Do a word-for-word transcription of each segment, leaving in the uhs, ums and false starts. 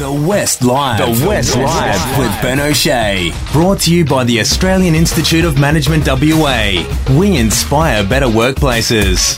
The West Live. The West Live with Ben O'Shea. Brought to you by the Australian Institute of Management W A. We inspire better workplaces.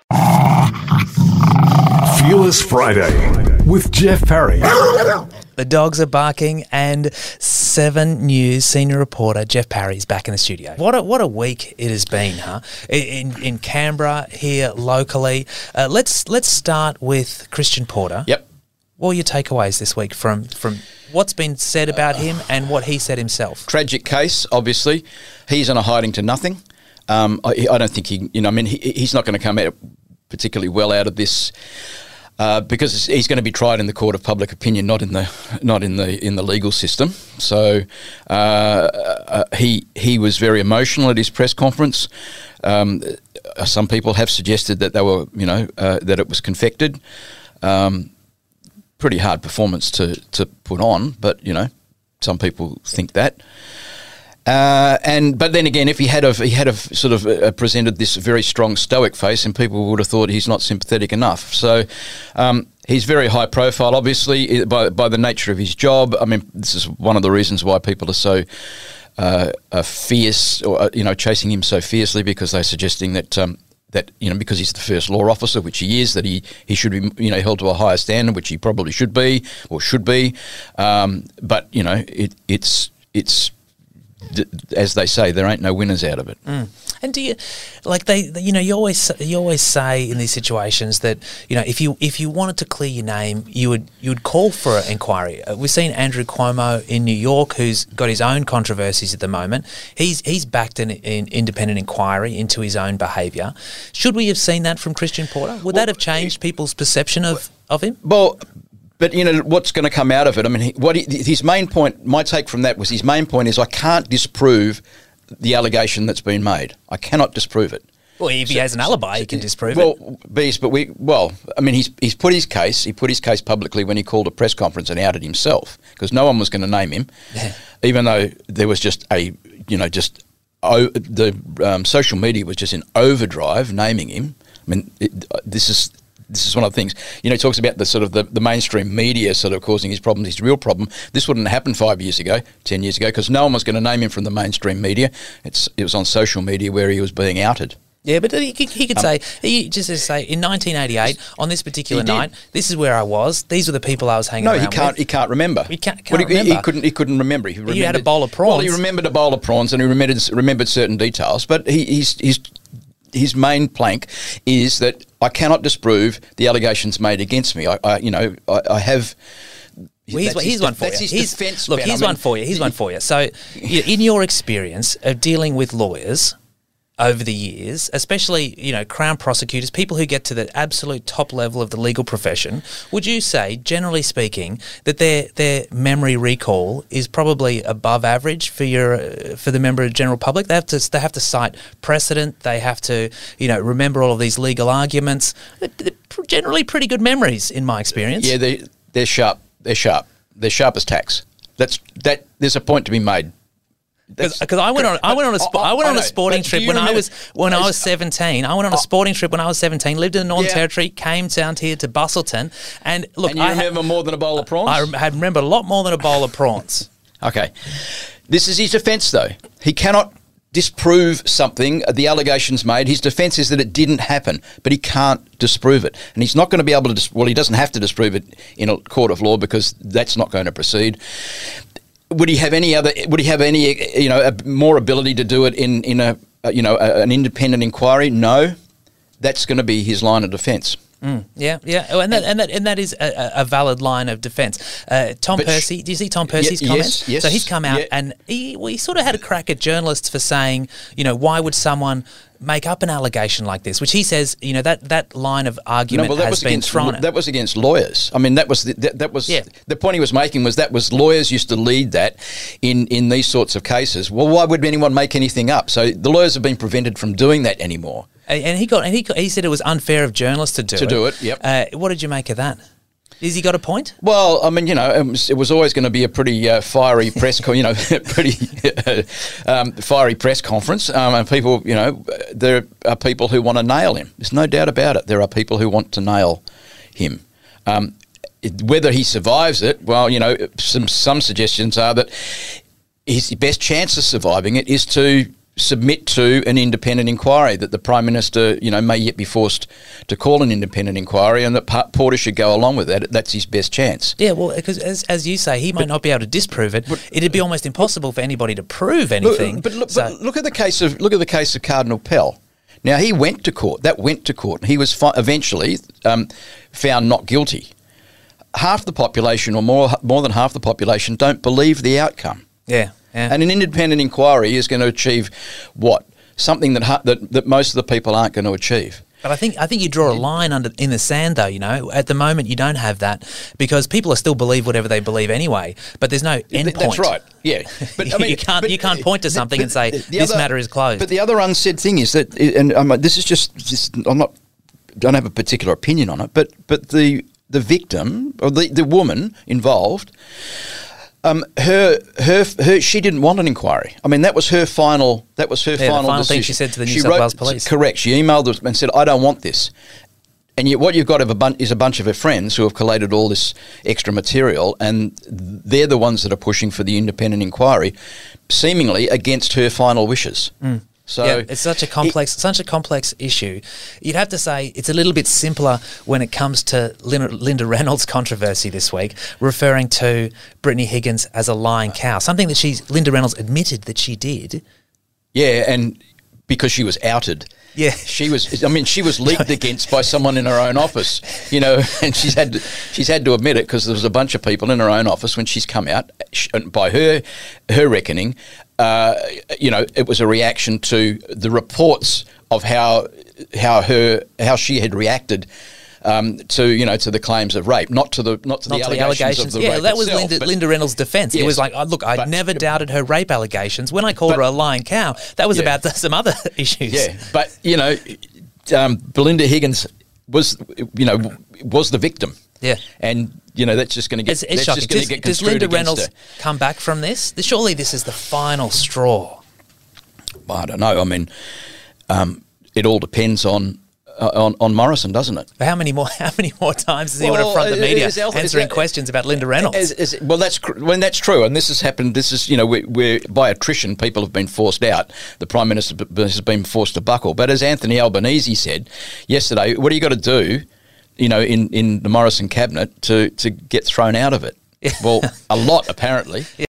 Fearless Friday with Jeff Parry. The dogs are barking, and Seven News senior reporter Jeff Parry is back in the studio. What a what a week it has been, huh? In in Canberra, here locally. Uh, let's let's start with Christian Porter. Yep. What were your takeaways this week from from what's been said about him and what he said himself? Tragic case, obviously. He's on a hiding to nothing. Um, I, I don't think he, you know, I mean, he, he's not going to come out particularly well out of this. Uh, because he's going to be tried in the court of public opinion, not in the not in the in the legal system. So uh, uh, he he was very emotional at his press conference. Um, some people have suggested that they were, you know, uh, that it was confected. Um, pretty hard performance to to put on, but you know, some people think that. Uh, and but then again, if he had a, he had a sort of uh, presented this very strong stoic face, and people would have thought he's not sympathetic enough. So um, he's very high profile, obviously, by by the nature of his job. I mean, this is one of the reasons why people are so uh, uh, fierce, or uh, you know, chasing him so fiercely, because they're suggesting that. Um, That, you know, because he's the first law officer, which he is, that he, he should be, you know, held to a higher standard, which he probably should be or should be. Um, but you know, it, it's it's as they say, there ain't no winners out of it. Mm. And do you, like they, you know, you always you always say in these situations that, you know, if you if you wanted to clear your name, you would you would call for an inquiry. Uh, we've seen Andrew Cuomo in New York, who's got his own controversies at the moment. He's he's backed an, an independent inquiry into his own behaviour. Should we have seen that from Christian Porter? Would well, that have changed people's perception of, of him? Well. But, you know, what's going to come out of it? I mean, he, what he, his main point, my take from that was his main point is I can't disprove the allegation that's been made. I cannot disprove it. Well, if he so, has an alibi, he can disprove well, it. Well, Beast, but we, well, I mean, he's he's put his case, he put his case publicly when he called a press conference and outed himself, because no one was going to name him, yeah. even though there was just a, you know, just, oh, the um, social media was just in overdrive naming him. I mean, it, this is... This is one of the things, you know, he talks about the sort of the, the mainstream media sort of causing his problems, his real problem. This wouldn't have happened five years ago, ten years ago, because no one was going to name him from the mainstream media. It's It was on social media where he was being outed. Yeah, but he, he could um, say, he just to say, in nineteen eighty-eight, on this particular night, this is where I was, these were the people I was hanging no, around he can't. with. He can't remember. He can't, can't well, he, remember. He couldn't. He couldn't remember. He You had a bowl of prawns. Well, he remembered a bowl of prawns, and he remembered remembered certain details. But he, he's he's. His main plank is that I cannot disprove the allegations made against me. I, I you know, I, I have. Well, here's, here's one for that's you. His here's, defense, look, Ben. here's I mean, one for you. Here's one for you. So, in your experience of dealing with lawyers over the years, especially, you know, Crown prosecutors, people who get to the absolute top level of the legal profession, would you say, generally speaking, that their their memory recall is probably above average for your uh, for the member of the general public? They have to they have to cite precedent. They have to, you know, remember all of these legal arguments. They're, they're generally pretty good memories, in my experience. Yeah, they they're sharp. They're sharp. They're sharp as tacks. That's that. There's a point to be made. Because I went on I went on a spo- I went on a sporting trip when I was when I was seventeen. I went on a sporting trip when I was seventeen. Lived in the Northern Yeah. Territory. Came down here to Busselton, and look, And you I remember ha- more than a bowl of prawns? I rem- I remember a lot more than a bowl of prawns. Okay, this is his defence, though. He cannot disprove something. The allegations made. His defence is that it didn't happen, but he can't disprove it, and he's not going to be able to. Dis- well, he doesn't have to disprove it in a court of law because that's not going to proceed. Would he have any other? Would he have any, you know, a, more ability to do it in in a, a you know a, an independent inquiry? No, that's going to be his line of defence. Mm, yeah, yeah, oh, and that and that and that is a, a valid line of defence. Uh, Tom But Percy, do you see Tom Percy's y- comments? yes, yes, so he's come out yeah. and he, well, he sort of had a crack at journalists for saying, you know, why would someone make up an allegation like this? Which he says, you know, that, that line of argument No, well, that has was been against thrown. At. that was against lawyers. I mean, that was the, that, that was Yeah. the point he was making was that was lawyers used to lead that in in these sorts of cases. Well, why would anyone make anything up? So the lawyers have been prevented from doing that anymore. And he got and he got, he said it was unfair of journalists to do To it. do it, yep. Uh, what did you make of that? Has he got a point? Well, I mean, you know, it was, it was always going to be a pretty uh, fiery press, co- you know, pretty uh, um, fiery press conference. Um, and people, you know, there are people who want to nail him. There's no doubt about it. There are people who want to nail him. Um, whether he survives it, well, you know, some some suggestions are that his best chance of surviving it is to submit to an independent inquiry, that the Prime Minister, you know, may yet be forced to call an independent inquiry, and that Porter should go along with that. That's his best chance. Yeah, well, because as, as you say, he might but, not be able to disprove it. But, It'd be almost impossible for anybody to prove anything. But, but, look, so. but look at the case of look at the case of Cardinal Pell. Now, he went to court. That went to court. He was fi- eventually um, found not guilty. Half the population, or more more than half the population, don't believe the outcome. Yeah. Yeah. And an independent inquiry is going to achieve what? Something that, ha- that that most of the people aren't going to achieve. But I think I think you draw a line under in the sand, though. You know, at the moment you don't have that because people are still believe whatever they believe anyway. But there's no end point. That's right. Yeah, but I mean, you can't but, you can't point to something but, and say this other, matter is closed. But the other unsaid thing is that, and um, this is just, just I'm not don't have a particular opinion on it, but but the the victim or the the woman involved. Um, her, her, her, she didn't want an inquiry. I mean, that was her final. That was her yeah, final, the final decision. thing she said to the New she South wrote, Wales Police. Correct. She emailed them and said, "I don't want this." And yet, what you've got is a bunch of her friends who have collated all this extra material, and they're the ones that are pushing for the independent inquiry, seemingly against her final wishes. Mm. So yeah, it's such a complex, it, such a complex issue. You'd have to say it's a little bit simpler when it comes to Linda, Linda Reynolds' controversy this week, referring to Brittany Higgins as a lying cow, something that she's Linda Reynolds admitted that she did. Yeah, and because she was outed. Yeah, she was. I mean, she was leaked against by someone in her own office, you know, and she's had to, she's had to admit it because there was a bunch of people in her own office when she's come out. She, by her her reckoning, uh, you know, it was a reaction to the reports of how how her how she had reacted. Um, to you know to the claims of rape, not to the not to, not the, to allegations the allegations. Of the yeah, rape that was itself, Linda, Linda Reynolds' defence. Yes, it was like, oh, look, I but, never doubted her rape allegations. When I called but, her a lying cow, that was yeah. about some other issues. Yeah, but you know, um, Belinda Higgins was you know was the victim. Yeah, and you know that's just going to get. It's, it's that's just does, get does Linda Reynolds her. come back from this? Surely this is the final straw. Well, I don't know. I mean, um, it all depends on. Uh, on, on Morrison, doesn't it? How many more? How many more times does he well, want to front the media is, is, answering is, questions about Linda Reynolds? Is, is, well, that's when that's true, and this has happened. This is you know, we're, we're by attrition, people have been forced out. The Prime Minister has been forced to buckle. But as Anthony Albanese said yesterday, what do you got to do, you know, in, in the Morrison cabinet to to get thrown out of it? Well, a lot apparently.